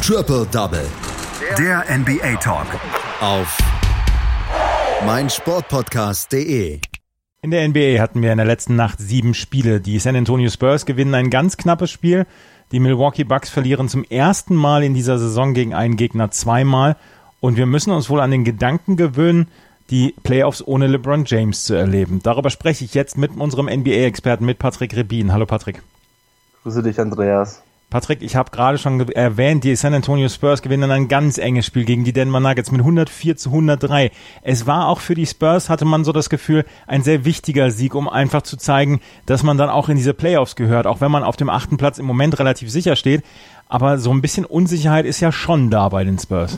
Triple Double. Der NBA Talk. Auf meinsportpodcast.de. In der NBA hatten wir in der letzten Nacht 7 Spiele. Die San Antonio Spurs gewinnen ein ganz knappes Spiel. Die Milwaukee Bucks verlieren zum ersten Mal in dieser Saison gegen einen Gegner 2-mal. Und wir müssen uns wohl an den Gedanken gewöhnen, die Playoffs ohne LeBron James zu erleben. Darüber spreche ich jetzt mit unserem NBA-Experten, mit Patrick Rebin. Hallo Patrick. Grüße dich, Andreas. Patrick, ich habe gerade schon erwähnt, die San Antonio Spurs gewinnen ein ganz enges Spiel gegen die Denver Nuggets mit 104-103. Es war auch für die Spurs, hatte man so das Gefühl, ein sehr wichtiger Sieg, um einfach zu zeigen, dass man dann auch in diese Playoffs gehört, auch wenn man auf dem 8. Platz im Moment relativ sicher steht. Aber so ein bisschen Unsicherheit ist ja schon da bei den Spurs.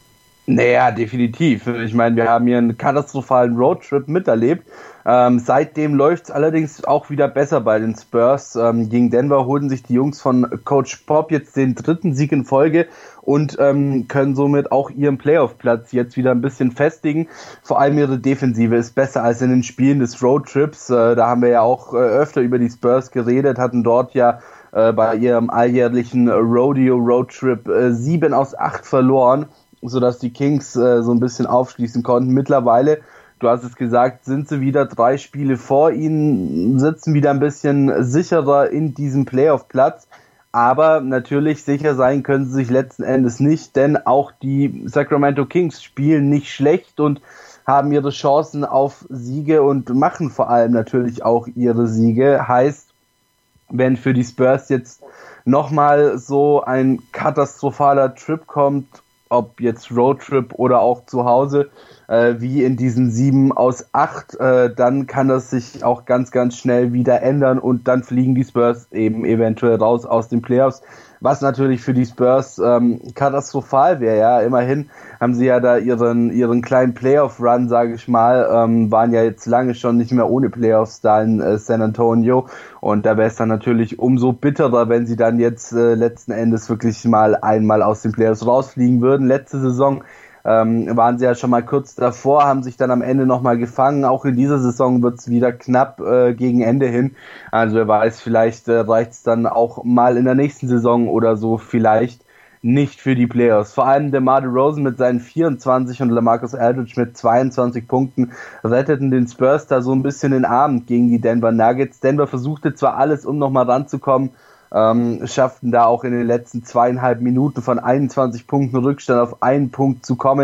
Naja, definitiv. Ich meine, wir haben hier einen katastrophalen Roadtrip miterlebt. Seitdem läuft es allerdings auch wieder besser bei den Spurs. Gegen Denver holen sich die Jungs von Coach Pop jetzt den 3. Sieg in Folge und können somit auch ihren Playoff-Platz jetzt wieder ein bisschen festigen. Vor allem ihre Defensive ist besser als in den Spielen des Roadtrips. Da haben wir ja auch öfter über die Spurs geredet, hatten dort ja bei ihrem alljährlichen Rodeo-Roadtrip 7 aus 8 verloren, sodass die Kings so ein bisschen aufschließen konnten. Mittlerweile, du hast es gesagt, sind sie wieder 3 Spiele vor ihnen, sitzen wieder ein bisschen sicherer in diesem Playoff-Platz. Aber natürlich sicher sein können sie sich letzten Endes nicht, denn auch die Sacramento Kings spielen nicht schlecht und haben ihre Chancen auf Siege und machen vor allem natürlich auch ihre Siege. Heißt, wenn für die Spurs jetzt nochmal so ein katastrophaler Trip kommt, ob jetzt Roadtrip oder auch zu Hause, wie in diesen 7 aus 8, dann kann das sich auch ganz, ganz schnell wieder ändern und dann fliegen die Spurs eben eventuell raus aus den Playoffs, was natürlich für die Spurs katastrophal wäre. Ja, immerhin haben sie ja da ihren kleinen Playoff-Run, sage ich mal, waren ja jetzt lange schon nicht mehr ohne Playoffs da in San Antonio und da wäre es dann natürlich umso bitterer, wenn sie dann jetzt letzten Endes wirklich mal einmal aus den Playoffs rausfliegen würden. Letzte Saison waren sie ja schon mal kurz davor, haben sich dann am Ende nochmal gefangen. Auch in dieser Saison wird es wieder knapp gegen Ende hin. Also wer weiß, vielleicht reicht es dann auch mal in der nächsten Saison oder so vielleicht nicht für die Playoffs. Vor allem DeMar DeRozan mit seinen 24 und LaMarcus Aldridge mit 22 Punkten retteten den Spurs da so ein bisschen den Abend gegen die Denver Nuggets. Denver versuchte zwar alles, um nochmal ranzukommen, schafften da auch in den letzten 2,5 Minuten von 21 Punkten Rückstand auf 1 Punkt zu kommen.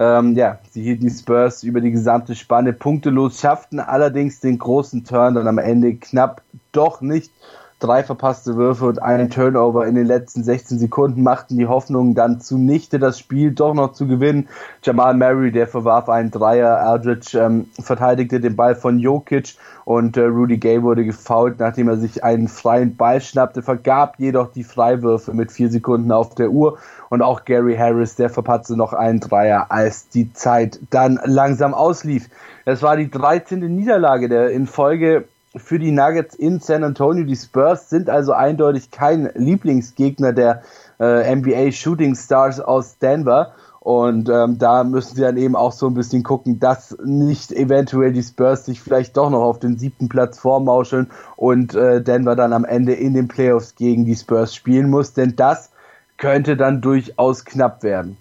Sie hielten die Spurs über die gesamte Spanne punktelos, schafften allerdings den großen Turn dann am Ende knapp doch nicht. 3 verpasste Würfe und einen Turnover in den letzten 16 Sekunden machten die Hoffnung dann zunichte, das Spiel doch noch zu gewinnen. Jamal Murray, der verwarf einen Dreier, Aldridge verteidigte den Ball von Jokic und Rudy Gay wurde gefoult, nachdem er sich einen freien Ball schnappte, vergab jedoch die Freiwürfe mit 4 Sekunden auf der Uhr und auch Gary Harris, der verpatzte noch einen Dreier, als die Zeit dann langsam auslief. Es war die 13. Niederlage der in Folge für die Nuggets in San Antonio. Die Spurs sind also eindeutig kein Lieblingsgegner der NBA Shooting Stars aus Denver und da müssen sie dann eben auch so ein bisschen gucken, dass nicht eventuell die Spurs sich vielleicht doch noch auf den 7. Platz vormauscheln und Denver dann am Ende in den Playoffs gegen die Spurs spielen muss, denn das könnte dann durchaus knapp werden.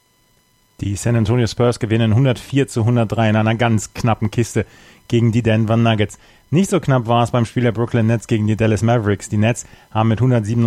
Die San Antonio Spurs gewinnen 104-103 in einer ganz knappen Kiste gegen die Denver Nuggets. Nicht so knapp war es beim Spiel der Brooklyn Nets gegen die Dallas Mavericks. Die Nets haben mit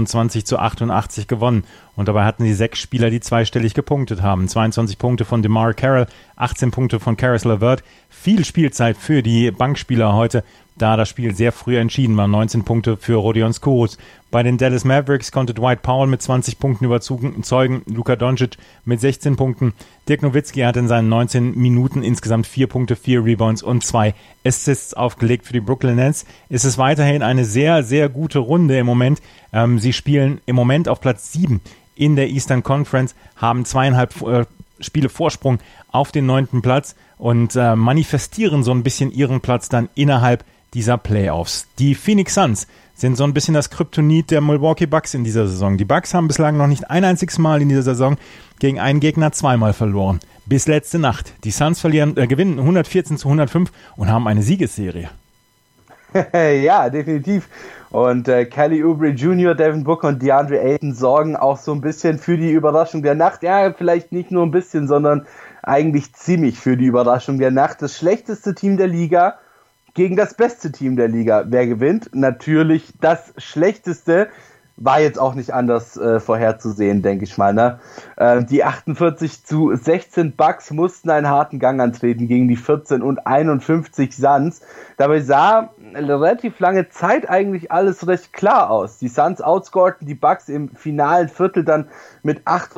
127-88 gewonnen und dabei hatten sie 6 Spieler, die zweistellig gepunktet haben. 22 Punkte von DeMar Carroll, 18 Punkte von Caris LeVert. Viel Spielzeit für die Bankspieler heute, da das Spiel sehr früh entschieden war. 19 Punkte für Rodion Kurucs. Bei den Dallas Mavericks konnte Dwight Powell mit 20 Punkten überzeugen, Luka Doncic mit 16 Punkten. Dirk Nowitzki hat in seinen 19 Minuten insgesamt 4 Punkte, 4 Rebounds und 2 Assists aufgelegt. Für die Brooklyn Nets ist es weiterhin eine sehr, sehr gute Runde im Moment. Sie spielen im Moment auf Platz 7 in der Eastern Conference, haben 2,5 Spiele Vorsprung auf den 9. Platz und manifestieren so ein bisschen ihren Platz dann innerhalb dieser Playoffs. Die Phoenix Suns sind so ein bisschen das Kryptonit der Milwaukee Bucks in dieser Saison. Die Bucks haben bislang noch nicht ein einziges Mal in dieser Saison gegen einen Gegner 2-mal verloren. Bis letzte Nacht. Die Suns gewinnen 114-105 und haben eine Siegesserie. Ja, definitiv. Und Kelly Oubre Jr., Devin Booker und DeAndre Ayton sorgen auch so ein bisschen für die Überraschung der Nacht. Ja, vielleicht nicht nur ein bisschen, sondern eigentlich ziemlich für die Überraschung der Nacht. Das schlechteste Team der Liga gegen das beste Team der Liga. Wer gewinnt? Natürlich das schlechteste. War jetzt auch nicht anders vorherzusehen, denke ich mal. Ne? Die 48-16 Bucks mussten einen harten Gang antreten gegen die 14 und 51 Suns. Dabei sah relativ lange Zeit eigentlich alles recht klar aus. Die Suns outscorten die Bucks im finalen Viertel dann mit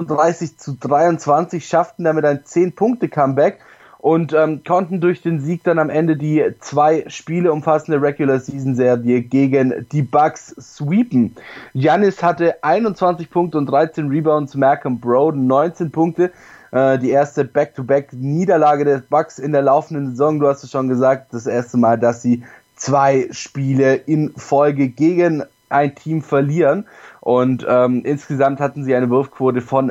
38-23, schafften damit ein 10-Punkte-Comeback und konnten durch den Sieg dann am Ende die 2 Spiele umfassende Regular-Season-Serie gegen die Bucks sweepen. Giannis hatte 21 Punkte und 13 Rebounds, Malcolm Brogdon 19 Punkte. Die erste Back-to-Back-Niederlage der Bucks in der laufenden Saison, du hast es schon gesagt, das erste Mal, dass sie 2 Spiele in Folge gegen ein Team verlieren. Und insgesamt hatten sie eine Wurfquote von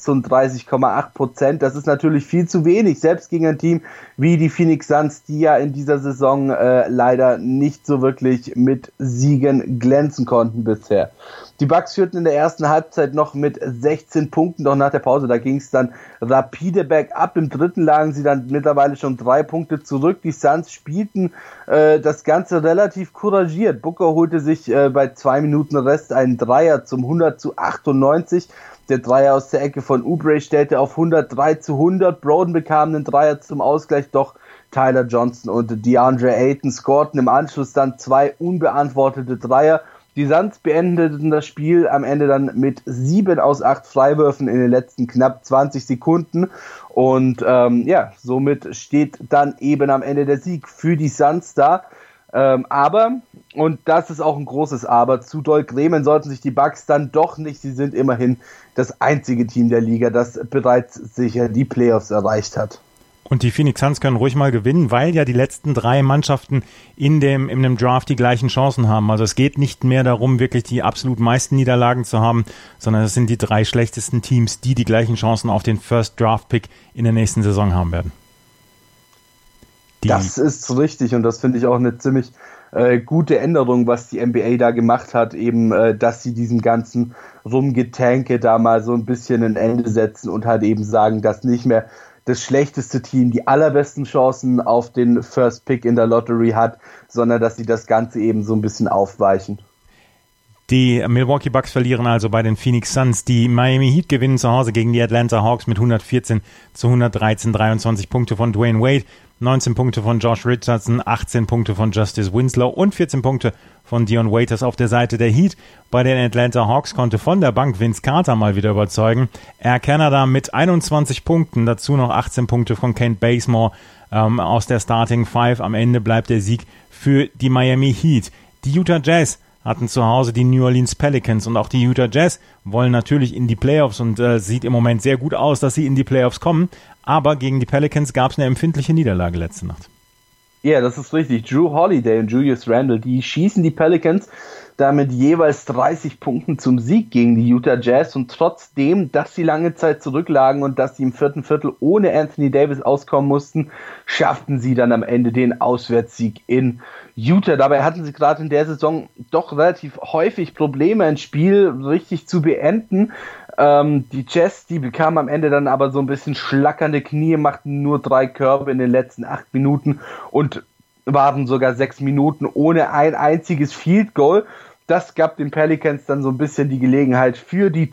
36,8%. Das ist natürlich viel zu wenig, selbst gegen ein Team wie die Phoenix Suns, die ja in dieser Saison leider nicht so wirklich mit Siegen glänzen konnten bisher. Die Bucks führten in der ersten Halbzeit noch mit 16 Punkten, doch nach der Pause, da ging es dann rapide bergab. Im dritten lagen sie dann mittlerweile schon 3 Punkte zurück. Die Suns spielten das Ganze relativ couragiert. Booker holte sich bei 2 Minuten Rest einen Dreier zum 100-98. Der Dreier aus der Ecke von Oubre stellte auf 103-100. Brogdon bekam einen Dreier zum Ausgleich, doch Tyler Johnson und DeAndre Ayton scorten im Anschluss dann 2 unbeantwortete Dreier. Die Suns beendeten das Spiel am Ende dann mit 7 aus 8 Freiwürfen in den letzten knapp 20 Sekunden. Und somit steht dann eben am Ende der Sieg für die Suns da. Aber, und das ist auch ein großes Aber, zu doll grämen sollten sich die Bucks dann doch nicht. Sie sind immerhin das einzige Team der Liga, das bereits sicher die Playoffs erreicht hat. Und die Phoenix Suns können ruhig mal gewinnen, weil ja die letzten 3 Mannschaften in einem Draft die gleichen Chancen haben. Also es geht nicht mehr darum, wirklich die absolut meisten Niederlagen zu haben, sondern es sind die 3 schlechtesten Teams, die gleichen Chancen auf den First Draft Pick in der nächsten Saison haben werden. Das ist richtig und das finde ich auch eine ziemlich gute Änderung, was die NBA da gemacht hat, eben, dass sie diesem ganzen Rumgetanke da mal so ein bisschen ein Ende setzen und halt eben sagen, dass nicht mehr das schlechteste Team die allerbesten Chancen auf den First Pick in der Lottery hat, sondern dass sie das Ganze eben so ein bisschen aufweichen. Die Milwaukee Bucks verlieren also bei den Phoenix Suns. Die Miami Heat gewinnen zu Hause gegen die Atlanta Hawks mit 114-113, 23 Punkte von Dwayne Wade, 19 Punkte von Josh Richardson, 18 Punkte von Justice Winslow und 14 Punkte von Dion Waiters auf der Seite der Heat. Bei den Atlanta Hawks konnte von der Bank Vince Carter mal wieder überzeugen. Air Canada mit 21 Punkten, dazu noch 18 Punkte von Kent Bazemore aus der Starting Five. Am Ende bleibt der Sieg für die Miami Heat. Die Utah Jazz hatten zu Hause die New Orleans Pelicans und auch die Utah Jazz wollen natürlich in die Playoffs und sieht im Moment sehr gut aus, dass sie in die Playoffs kommen, aber gegen die Pelicans gab es eine empfindliche Niederlage letzte Nacht. Ja, das ist richtig. Drew Holiday und Julius Randle, die schießen die Pelicans damit jeweils 30 Punkten zum Sieg gegen die Utah Jazz und trotzdem, dass sie lange Zeit zurücklagen und dass sie im 4. Viertel ohne Anthony Davis auskommen mussten, schafften sie dann am Ende den Auswärtssieg in Utah. Dabei hatten sie gerade in der Saison doch relativ häufig Probleme, ein Spiel richtig zu beenden. Die Jazz, die bekamen am Ende dann aber so ein bisschen schlackernde Knie, machten nur 3 Körbe in den letzten 8 Minuten und waren sogar 6 Minuten ohne ein einziges Field Goal. Das gab den Pelicans dann so ein bisschen die Gelegenheit für die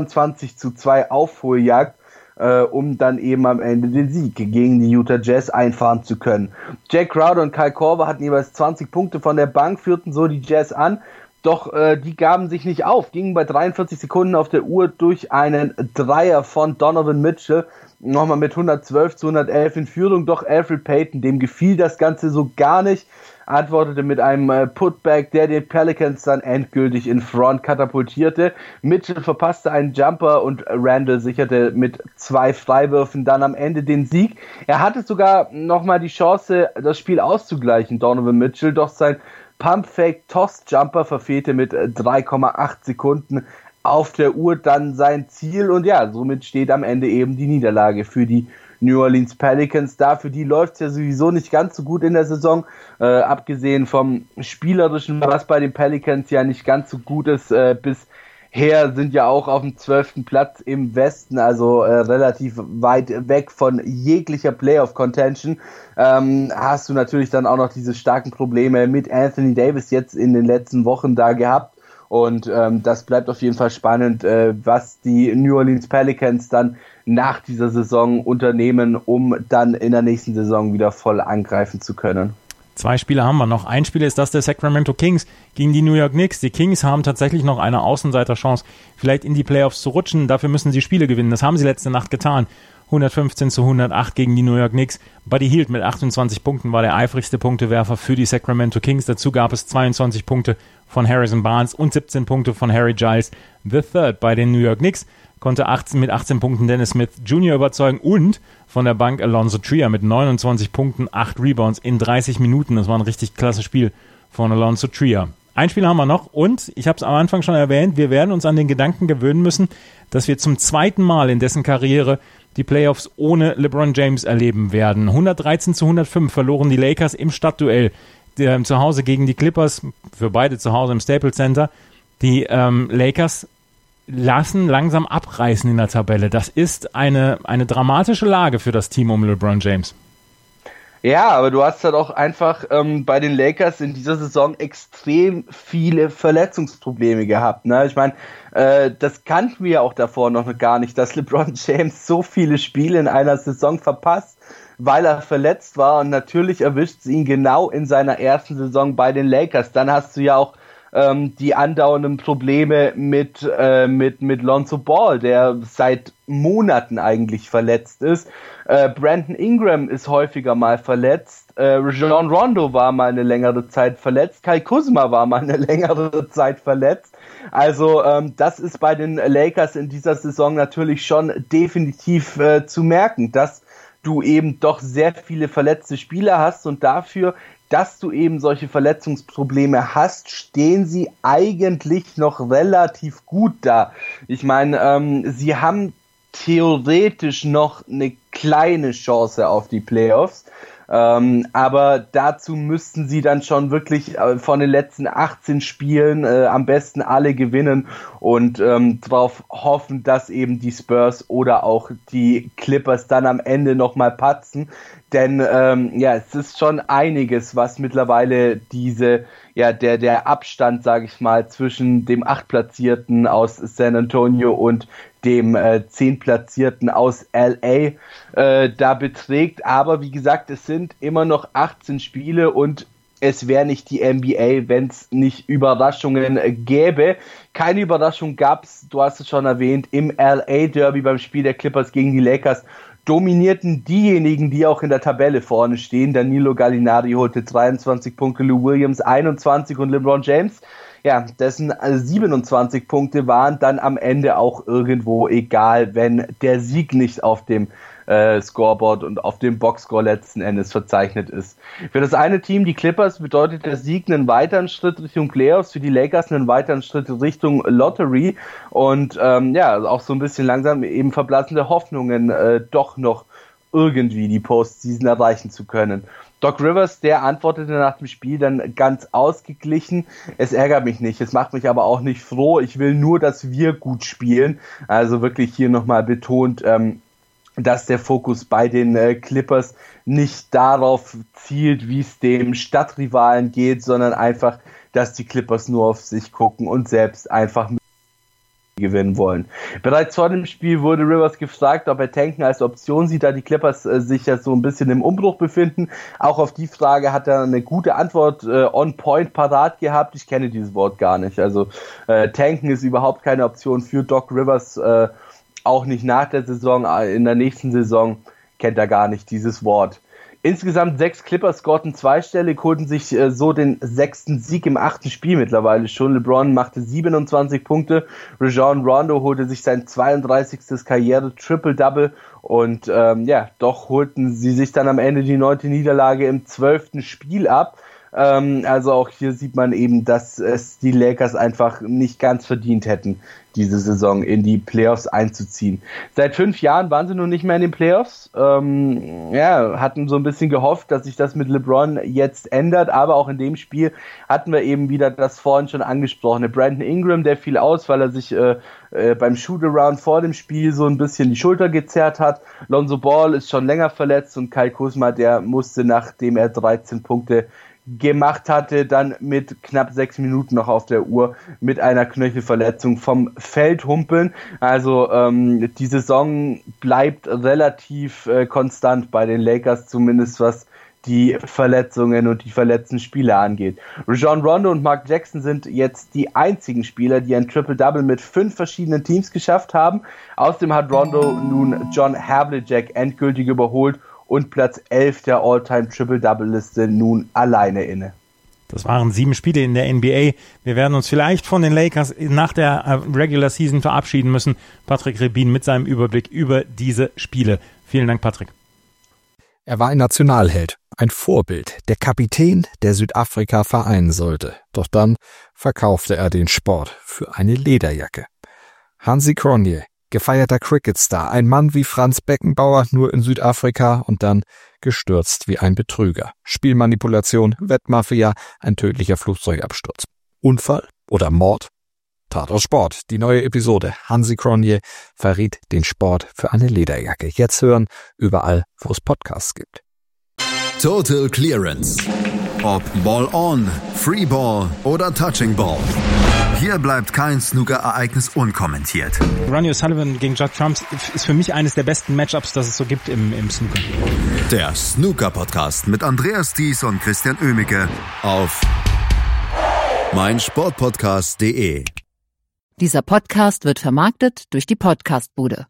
22-2 Aufholjagd, um dann eben am Ende den Sieg gegen die Utah Jazz einfahren zu können. Jack Crowder und Kyle Korver hatten jeweils 20 Punkte von der Bank, führten so die Jazz an. Doch die gaben sich nicht auf, gingen bei 43 Sekunden auf der Uhr durch einen Dreier von Donovan Mitchell nochmal mit 112-111 in Führung. Doch Elfrid Payton, dem gefiel das Ganze so gar nicht, antwortete mit einem Putback, der den Pelicans dann endgültig in Front katapultierte. Mitchell verpasste einen Jumper und Randle sicherte mit 2 Freiwürfen dann am Ende den Sieg. Er hatte sogar nochmal die Chance, das Spiel auszugleichen, Donovan Mitchell, doch sein Pump-Fake-Toss-Jumper verfehlte mit 3,8 Sekunden auf der Uhr dann sein Ziel und ja, somit steht am Ende eben die Niederlage für die New Orleans Pelicans. Für die läuft es ja sowieso nicht ganz so gut in der Saison, abgesehen vom Spielerischen, was bei den Pelicans ja nicht ganz so gut ist. Bisher sind ja auch auf dem 12. Platz im Westen, also relativ weit weg von jeglicher Playoff-Contention. Hast du natürlich dann auch noch diese starken Probleme mit Anthony Davis jetzt in den letzten Wochen da gehabt. Und das bleibt auf jeden Fall spannend, was die New Orleans Pelicans dann nach dieser Saison unternehmen, um dann in der nächsten Saison wieder voll angreifen zu können. 2 Spiele haben wir noch. Ein Spiel ist das der Sacramento Kings gegen die New York Knicks. Die Kings haben tatsächlich noch eine Außenseiterchance, vielleicht in die Playoffs zu rutschen. Dafür müssen sie Spiele gewinnen. Das haben sie letzte Nacht getan. 115-108 gegen die New York Knicks. Buddy Hield mit 28 Punkten war der eifrigste Punktewerfer für die Sacramento Kings. Dazu gab es 22 Punkte von Harrison Barnes und 17 Punkte von Harry Giles III. Bei den New York Knicks konnte mit 18 Punkten Dennis Smith Jr. überzeugen und von der Bank Alonzo Trier mit 29 Punkten, 8 Rebounds in 30 Minuten. Das war ein richtig klasse Spiel von Alonzo Trier. Ein Spiel haben wir noch und ich habe es am Anfang schon erwähnt, wir werden uns an den Gedanken gewöhnen müssen, dass wir zum zweiten Mal in dessen Karriere die Playoffs ohne LeBron James erleben werden. 113-105 verloren die Lakers im Stadtduell zu Hause gegen die Clippers, für beide zu Hause im Staples Center. Die Lakers lassen langsam abreißen in der Tabelle. Das ist eine dramatische Lage für das Team um LeBron James. Ja, aber du hast halt auch einfach bei den Lakers in dieser Saison extrem viele Verletzungsprobleme gehabt. Ne? Ich meine, das kannten wir ja auch davor noch gar nicht, dass LeBron James so viele Spiele in einer Saison verpasst, weil er verletzt war. Und natürlich erwischt es ihn genau in seiner ersten Saison bei den Lakers. Dann hast du ja auch die andauernden Probleme mit Lonzo Ball, der seit Monaten eigentlich verletzt ist. Brandon Ingram ist häufiger mal verletzt. Rajon Rondo war mal eine längere Zeit verletzt. Kai Kuzma war mal eine längere Zeit verletzt. Also das ist bei den Lakers in dieser Saison natürlich schon definitiv zu merken, dass du eben doch sehr viele verletzte Spieler hast und dafür, dass du eben solche Verletzungsprobleme hast, stehen sie eigentlich noch relativ gut da. Ich meine, sie haben theoretisch noch eine kleine Chance auf die Playoffs, aber dazu müssten sie dann schon wirklich von den letzten 18 Spielen am besten alle gewinnen und darauf hoffen, dass eben die Spurs oder auch die Clippers dann am Ende nochmal patzen. Denn es ist schon einiges, was mittlerweile der Abstand, sage ich mal, zwischen dem 8-Platzierten aus San Antonio und dem 10-Platzierten aus LA da beträgt. Aber wie gesagt, es sind immer noch 18 Spiele und es wäre nicht die NBA, wenn es nicht Überraschungen gäbe. Keine Überraschung gab es, du hast es schon erwähnt, im LA Derby beim Spiel der Clippers gegen die Lakers. Dominierten diejenigen, die auch in der Tabelle vorne stehen. Danilo Gallinari holte 23 Punkte, Lou Williams 21 und LeBron James, dessen 27 Punkte waren dann am Ende auch irgendwo egal, wenn der Sieg nicht auf dem Scoreboard und auf dem Boxscore letzten Endes verzeichnet ist. Für das eine Team, die Clippers, bedeutet der Sieg einen weiteren Schritt Richtung Playoffs, für die Lakers einen weiteren Schritt Richtung Lottery und auch so ein bisschen langsam eben verblassende Hoffnungen, doch noch irgendwie die Postseason erreichen zu können. Doc Rivers, der antwortete nach dem Spiel dann ganz ausgeglichen: Es ärgert mich nicht, es macht mich aber auch nicht froh, ich will nur, dass wir gut spielen. Also wirklich hier nochmal betont, dass der Fokus bei den Clippers nicht darauf zielt, wie es dem Stadtrivalen geht, sondern einfach, dass die Clippers nur auf sich gucken und selbst einfach gewinnen wollen. Bereits vor dem Spiel wurde Rivers gefragt, ob er Tanken als Option sieht, da die Clippers sich ja so ein bisschen im Umbruch befinden. Auch auf die Frage hat er eine gute Antwort on point parat gehabt. Ich kenne dieses Wort gar nicht. Also Tanken ist überhaupt keine Option für Doc Rivers, auch nicht nach der Saison. In der nächsten Saison kennt er gar nicht dieses Wort. Insgesamt 6 Clippers scorten zweistellig, holten sich so den 6. Sieg im 8. Spiel mittlerweile schon. LeBron machte 27 Punkte, Rajon Rondo holte sich sein 32. Karriere-Triple-Double und doch holten sie sich dann am Ende die 9. Niederlage im 12. Spiel ab. Also auch hier sieht man eben, dass es die Lakers einfach nicht ganz verdient hätten, diese Saison in die Playoffs einzuziehen. Seit 5 Jahren waren sie nun nicht mehr in den Playoffs. Hatten so ein bisschen gehofft, dass sich das mit LeBron jetzt ändert, aber auch in dem Spiel hatten wir eben wieder das vorhin schon angesprochene Brandon Ingram, der fiel aus, weil er sich beim Shootaround vor dem Spiel so ein bisschen die Schulter gezerrt hat. Lonzo Ball ist schon länger verletzt und Kyle Kuzma, der musste, nachdem er 13 Punkte gemacht hatte, dann mit knapp 6 Minuten noch auf der Uhr mit einer Knöchelverletzung vom Feld humpeln. Also die Saison bleibt relativ konstant bei den Lakers, zumindest was die Verletzungen und die verletzten Spieler angeht. Rajon Rondo und Mark Jackson sind jetzt die einzigen Spieler, die ein Triple-Double mit 5 verschiedenen Teams geschafft haben. Außerdem hat Rondo nun John Havlicek endgültig überholt und Platz 11 der All-Time-Triple-Double-Liste nun alleine inne. Das waren 7 Spiele in der NBA. Wir werden uns vielleicht von den Lakers nach der Regular Season verabschieden müssen. Patrick Rebin mit seinem Überblick über diese Spiele. Vielen Dank, Patrick. Er war ein Nationalheld, ein Vorbild, der Kapitän, der Südafrika vereinen sollte. Doch dann verkaufte er den Sport für eine Lederjacke. Hansi Cronje, gefeierter Cricketstar, ein Mann wie Franz Beckenbauer, nur in Südafrika und dann gestürzt wie ein Betrüger. Spielmanipulation, Wettmafia, ein tödlicher Flugzeugabsturz. Unfall oder Mord? Tatort Sport, die neue Episode. Hansi Cronje verriet den Sport für eine Lederjacke. Jetzt hören, überall, wo es Podcasts gibt. Total Clearance. Ob Ball on, Free Ball oder Touching Ball. Hier bleibt kein Snooker-Ereignis unkommentiert. Ronnie O'Sullivan gegen Judd Trump ist für mich eines der besten Matchups, das es so gibt im Snooker. Der Snooker-Podcast mit Andreas Thies und Christian Oemicke auf meinsportpodcast.de. Dieser Podcast wird vermarktet durch die Podcastbude.